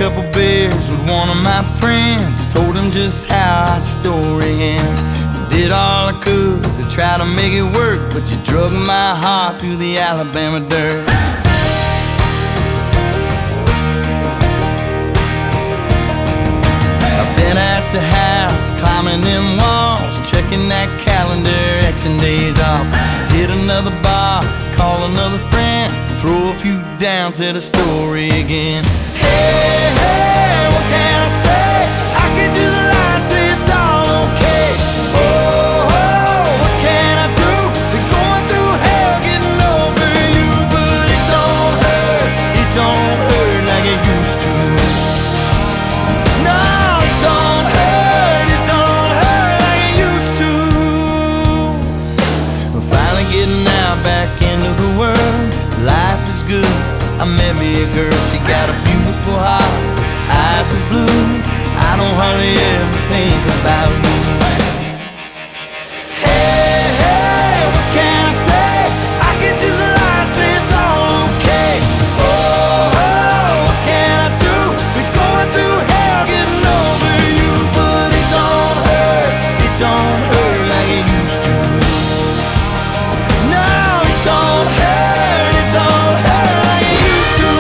couple beers with one of my friends, told him just how our story ends. Did all I could to try to make it work, but you drug my heart through the Alabama dirt. I've been at the house, climbing them walls, checking that calendar, Xing days off. Hit another bar, call another friend, throw a few down to the story again. Hey, hey, what can I say? I can just lie and say it's all okay. Oh, oh, what can I do? Been going through hell getting over you, but it don't hurt like it used to. No, it don't hurt like it used to. We're finally getting out back into the world. Life is good. I met me a girl, she got a beautiful heart, eyes are blue. I don't hardly ever think about you. Hey, hey, what can I say? I can just lie and say it's all okay. Oh, oh, what can I do? We're going through hell getting over you, but it don't hurt like it used to. No, it don't hurt like it used to.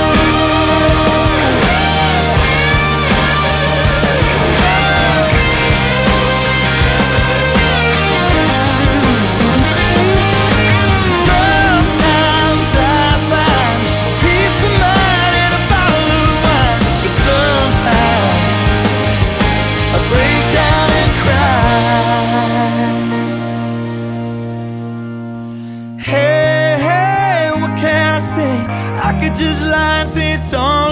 Sometimes I find peace of mind in a bottle of wine, but sometimes I break down and cry. Hey, hey, what can I say? I could just lie and say it's all